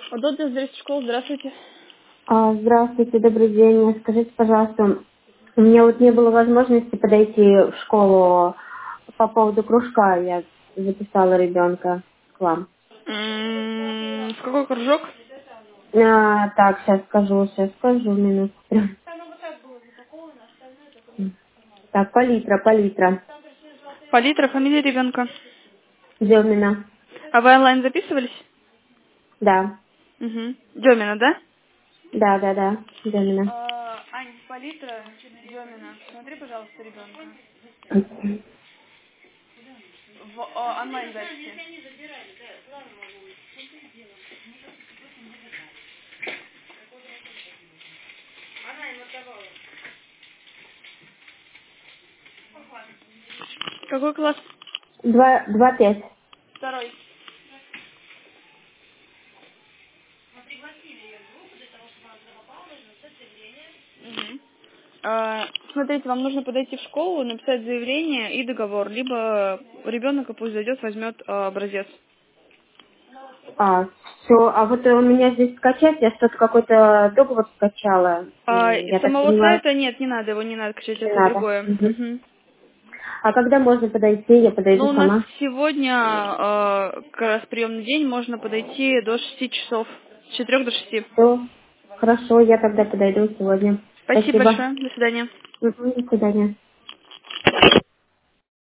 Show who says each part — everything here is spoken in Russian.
Speaker 1: Удобно, здравствуйте, школа, здравствуйте.
Speaker 2: Здравствуйте, добрый день. Скажите, пожалуйста, у меня вот не было возможности подойти в школу по поводу кружка. Я записала ребенка к вам.
Speaker 1: В какой кружок?
Speaker 2: Так, сейчас скажу, минутку. Так, палитра.
Speaker 1: Палитра, фамилия ребенка.
Speaker 2: Демина.
Speaker 1: А вы онлайн записывались?
Speaker 2: Да,
Speaker 1: Угу. Демина, да?
Speaker 2: Демина.
Speaker 1: Ань, палитра, Демина. Смотри, пожалуйста, ребенка. В онлайн записи. Какой класс?
Speaker 2: 2-5.
Speaker 1: Второй. Мгм. Смотрите, вам нужно подойти в школу, написать заявление и договор, либо ребенок пусть зайдет, возьмет образец.
Speaker 2: Все, а вот у меня здесь скачать, я что-то какой-то договор скачала.
Speaker 1: Из
Speaker 2: Я так
Speaker 1: самого
Speaker 2: понимаю,
Speaker 1: сайта нет, не надо, его не надо качать,
Speaker 2: не
Speaker 1: это
Speaker 2: надо.
Speaker 1: другое.
Speaker 2: Мгм.
Speaker 1: Мгм.
Speaker 2: А когда можно подойти? Я
Speaker 1: Ну,
Speaker 2: подойду
Speaker 1: у нас
Speaker 2: сама.
Speaker 1: сегодня как раз приемный день, можно подойти до 6 часов, с 4 до 6.
Speaker 2: Все, хорошо, я тогда подойду сегодня.
Speaker 1: Спасибо
Speaker 2: Спасибо.
Speaker 1: большое, до свидания.
Speaker 2: До свидания.